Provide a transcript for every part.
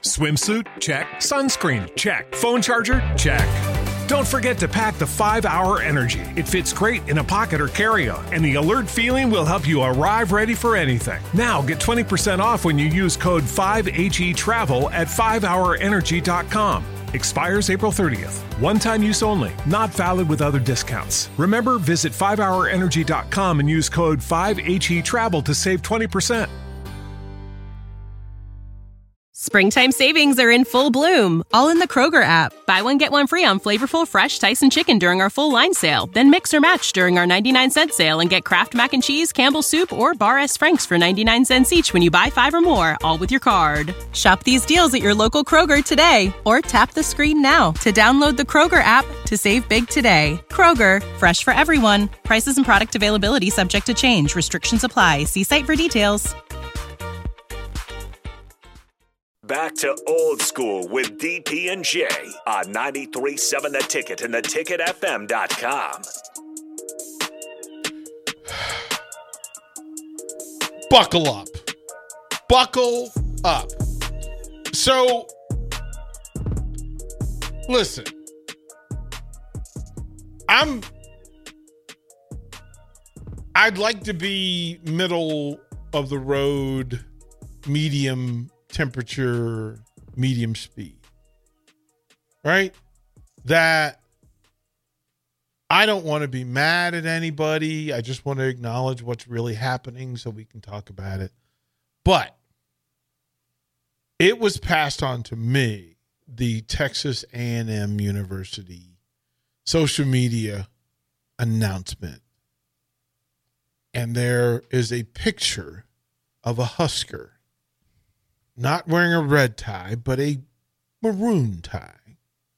Swimsuit? Check. Sunscreen? Check. Phone charger? Check. Don't forget to pack the 5-Hour Energy. It fits great in a pocket or carry-on, and the alert feeling will help you arrive ready for anything. Now get 20% off when you use code 5HETRAVEL at 5hourenergy.com. Expires April 30th. One-time use only. Not valid with other discounts. Remember, visit 5hourenergy.com and use code 5HETRAVEL to save 20%. Springtime savings are in full bloom, all in the Kroger app. Buy one, get one free on flavorful, fresh Tyson chicken during our full line sale. Then mix or match during our 99-cent sale and get Kraft Mac and Cheese, Campbell's Soup, or Bar S. Frank's for 99 cents each when you buy 5 or more, all with your card. Shop these deals at your local Kroger today, or tap the screen now to download the Kroger app to save big today. Kroger, fresh for everyone. Prices and product availability subject to change. Restrictions apply. See site for details. Back to old school with DP and J on 93.7 The Ticket and theticketfm.com. Buckle up. Buckle up. So, listen. I'd like to be middle of the road, medium temperature, medium speed, right? That I don't want to be mad at anybody. I just want to acknowledge what's really happening so we can talk about it. But it was passed on to me, the Texas A&M University social media announcement. And there is a picture of a Husker not wearing a red tie, but a maroon tie.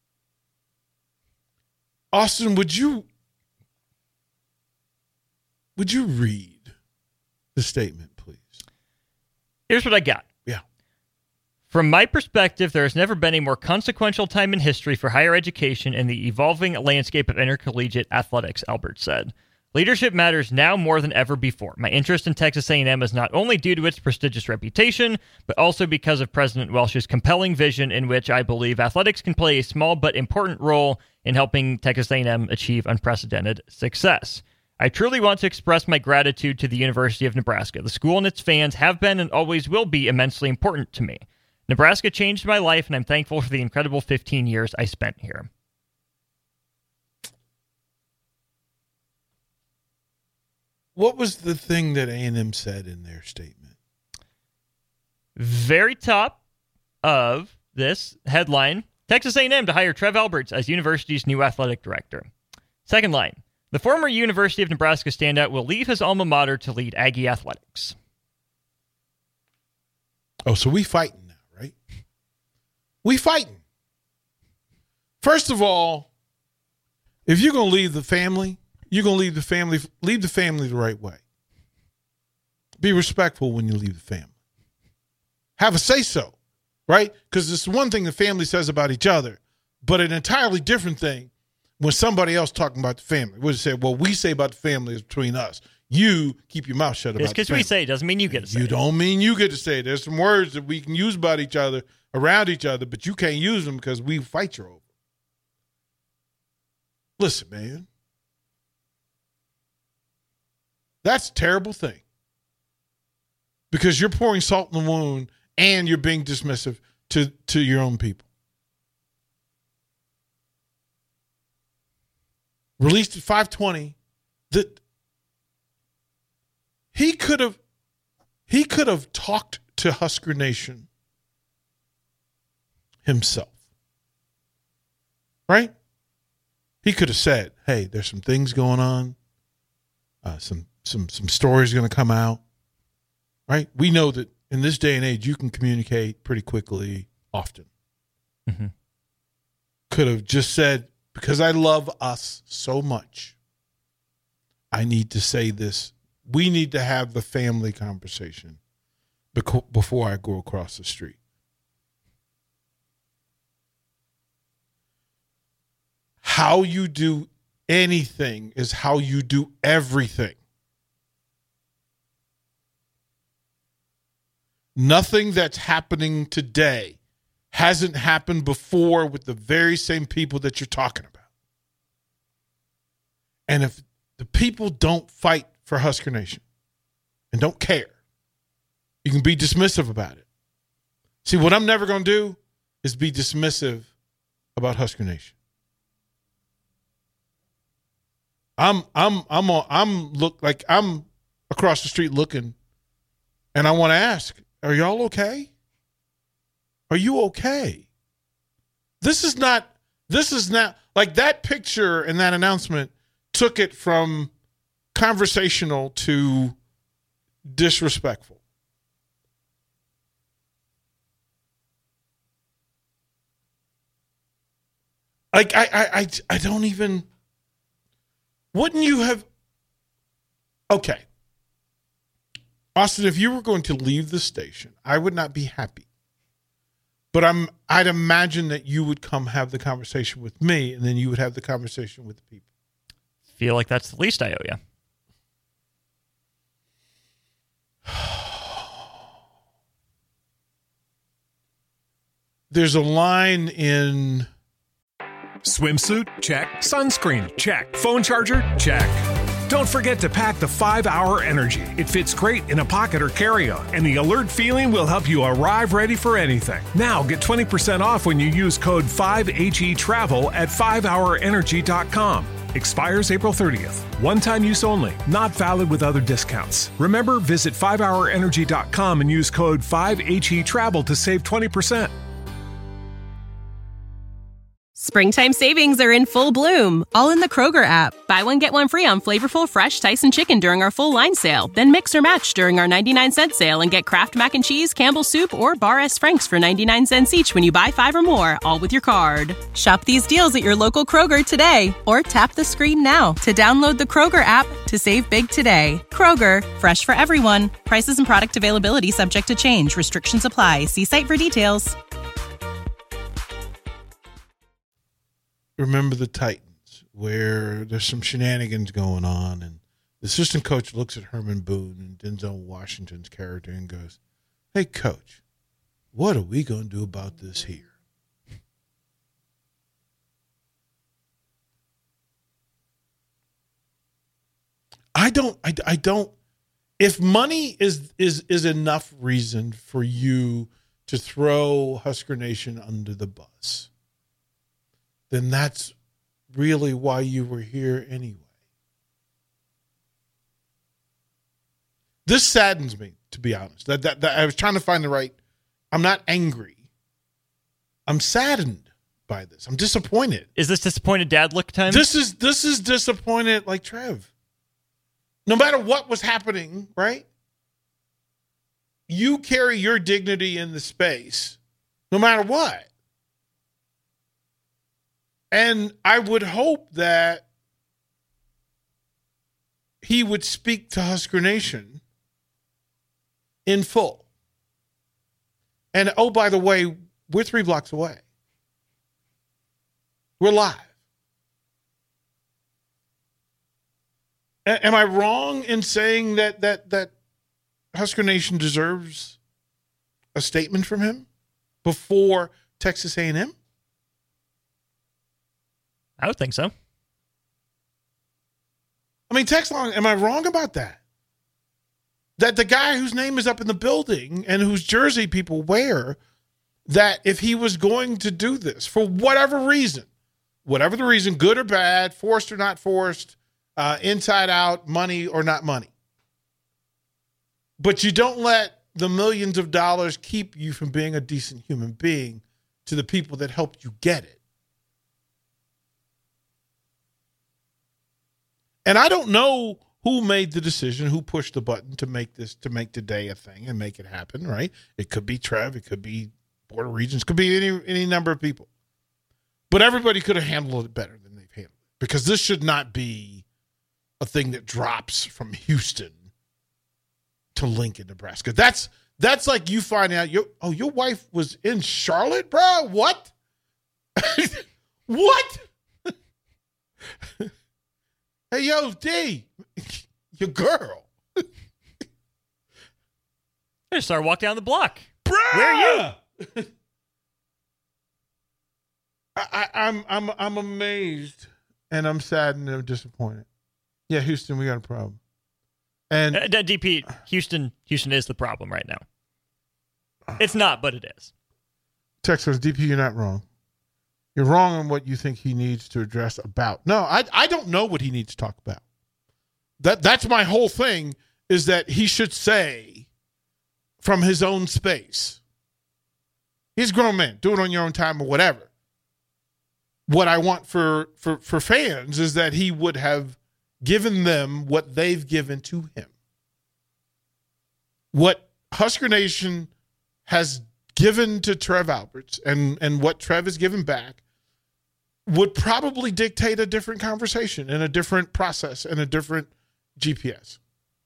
Austin, would you read the statement, please? Here's what I got. Yeah. From my perspective, there has never been a more consequential time in history for higher education and the evolving landscape of intercollegiate athletics, Albert said. Leadership matters now more than ever before. My interest in Texas A&M is not only due to its prestigious reputation, but also because of President Welch's compelling vision in which I believe athletics can play a small but important role in helping Texas A&M achieve unprecedented success. I truly want to express my gratitude to the University of Nebraska. The school and its fans have been and always will be immensely important to me. Nebraska changed my life, and I'm thankful for the incredible 15 years I spent here. What was the thing that A&M said in their statement? Very top of this headline, Texas A&M to hire Trev Alberts as university's new athletic director. Second line, the former University of Nebraska standout will leave his alma mater to lead Aggie athletics. Oh, so we fighting now, right? We fighting. First of all, if you're going to leave the family, you're going to leave the family the right way. Be respectful when you leave the family. Have a say-so, right? Because it's one thing the family says about each other, but an entirely different thing when somebody else talking about the family. We'll say, well, we say about the family is between us. You keep your mouth shut about Just because we say it doesn't mean you get to say it. You don't mean you get to say it. There's some words that we can use about each other, around each other, but you can't use them because we fight you over. Listen, man. That's a terrible thing. Because you're pouring salt in the wound and you're being dismissive to your own people. Released at 5:20. He could have talked to Husker Nation himself. Right? He could have said, hey, there's some things going on. Some stories going to come out, right? We know that in this day and age, you can communicate pretty quickly, often. Mm-hmm. Could have just said, because I love us so much, I need to say this. We need to have the family conversation before I go across the street. How you do anything is how you do everything. Nothing that's happening today hasn't happened before with the very same people that you're talking about. And if the people don't fight for Husker Nation and don't care, you can be dismissive about it. See, what I'm never going to do is be dismissive about Husker Nation. I'm across the street looking, and I want to ask, are y'all okay? Are you okay? This is not like that picture and that announcement took it from conversational to disrespectful. Like I don't even. Wouldn't you have? Okay, Austin, if you were going to leave the station, I would not be happy. But I'd imagine that you would come have the conversation with me, and then you would have the conversation with the people. Feel like that's the least I owe you. There's a line in Swimsuit? Check. Sunscreen? Check. Phone charger? Check. Don't forget to pack the 5-Hour Energy. It fits great in a pocket or carry-on, and the alert feeling will help you arrive ready for anything. Now get 20% off when you use code 5HETRAVEL at 5hourenergy.com. Expires April 30th. One-time use only. Not valid with other discounts. Remember, visit 5hourenergy.com and use code 5HETRAVEL to save 20%. Springtime savings are in full bloom, all in the Kroger app. Buy one, get one free on flavorful, fresh Tyson chicken during our full line sale. Then mix or match during our 99-cent sale and get Kraft Mac and Cheese, Campbell's Soup, or Bar S. Frank's for 99 cents each when you buy 5 or more, all with your card. Shop these deals at your local Kroger today, or tap the screen now to download the Kroger app to save big today. Kroger, fresh for everyone. Prices and product availability subject to change. Restrictions apply. See site for details. Remember the Titans, where there's some shenanigans going on, and the assistant coach looks at Herman Boone and Denzel Washington's character and goes, "Hey, coach, what are we going to do about this here?" I don't. If money is enough reason for you to throw Husker Nation under the bus, then that's really why you were here anyway. This saddens me, to be honest. That I was trying to find the right. I'm not angry. I'm saddened by this. I'm disappointed. Is this disappointed dad look time? This is disappointed like Trev. No matter what was happening, right? You carry your dignity in the space, no matter what. And I would hope that he would speak to Husker Nation in full. And, oh, by the way, we're 3 blocks away. We're live. Am I wrong in saying that Husker Nation deserves a statement from him before Texas A&M? I would think so. I mean, Texlon, am I wrong about that? That the guy whose name is up in the building and whose jersey people wear, that if he was going to do this for whatever the reason, good or bad, forced or not forced, inside out, money or not money. But you don't let the millions of dollars keep you from being a decent human being to the people that helped you get it. And I don't know who made the decision, who pushed the button to make today a thing and make it happen, right? It could be Trev, it could be Board of Regents, could be any number of people. But everybody could have handled it better than they've handled it, because this should not be a thing that drops from Houston to Lincoln, Nebraska. That's like you find out your wife was in Charlotte, bro. What? What? Hey, yo, D, your girl. I just started walking down the block. Bruh! Where are you? I'm amazed and I'm saddened and I'm disappointed. Yeah, Houston, we got a problem. And DP, Houston is the problem right now. It's not, but it is. Texas, DP, you're not wrong. You're wrong on what you think he needs to address about. No, I don't know what he needs to talk about. That's my whole thing, is that he should say from his own space. He's a grown man. Do it on your own time or whatever. What I want for fans is that he would have given them what they've given to him. What Husker Nation has given to Trev Alberts and what Trev has given back would probably dictate a different conversation and a different process and a different GPS.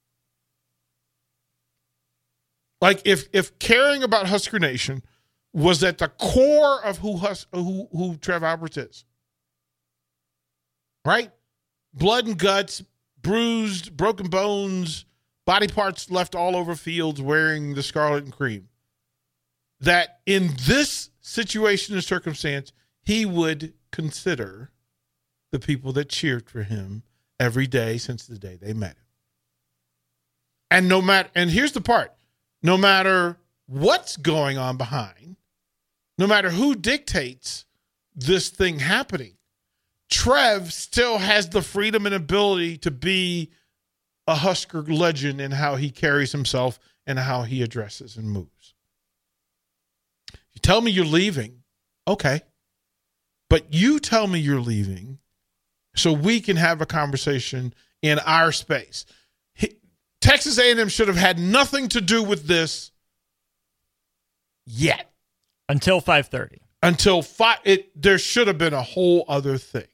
Like if caring about Husker Nation was at the core of who Trev Alberts is, right? Blood and guts, bruised, broken bones, body parts left all over fields wearing the scarlet and cream. That in this situation and circumstance, he would consider the people that cheered for him every day since the day they met him. And here's the part, no matter what's going on behind, no matter who dictates this thing happening, Trev still has the freedom and ability to be a Husker legend in how he carries himself and how he addresses and moves. You tell me you're leaving, okay. But you tell me you're leaving so we can have a conversation in our space. Texas A&M should have had nothing to do with this yet. Until 5:30. Until there should have been a whole other thing.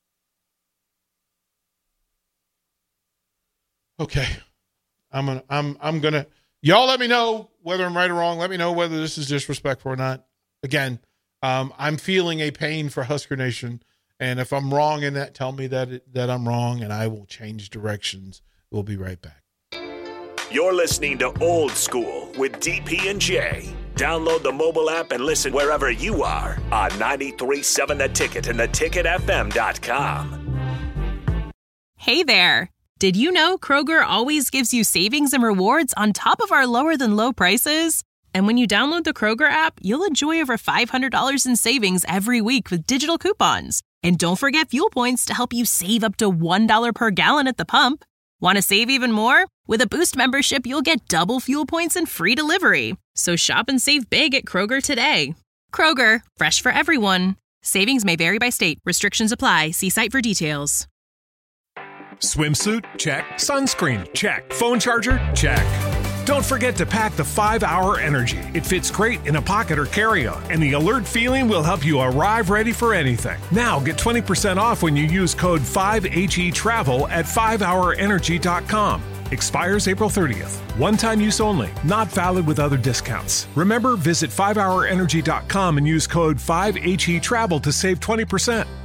Okay. I'm gonna y'all let me know whether I'm right or wrong. Let me know whether this is disrespectful or not. Again, I'm feeling a pain for Husker Nation, and if I'm wrong in that, tell me that I'm wrong, and I will change directions. We'll be right back. You're listening to Old School with DP and J. Download the mobile app and listen wherever you are on 93.7 The Ticket and theticketfm.com. Hey there. Did you know Kroger always gives you savings and rewards on top of our lower than low prices? And when you download the Kroger app, you'll enjoy over $500 in savings every week with digital coupons. And don't forget fuel points to help you save up to $1 per gallon at the pump. Want to save even more? With a Boost membership, you'll get double fuel points and free delivery. So shop and save big at Kroger today. Kroger, fresh for everyone. Savings may vary by state. Restrictions apply. See site for details. Swimsuit? Check. Sunscreen? Check. Phone charger? Check. Don't forget to pack the 5-Hour Energy. It fits great in a pocket or carry-on, and the alert feeling will help you arrive ready for anything. Now get 20% off when you use code 5HETRAVEL at 5hourenergy.com. Expires April 30th. One-time use only. Not valid with other discounts. Remember, visit 5hourenergy.com and use code 5HETRAVEL to save 20%.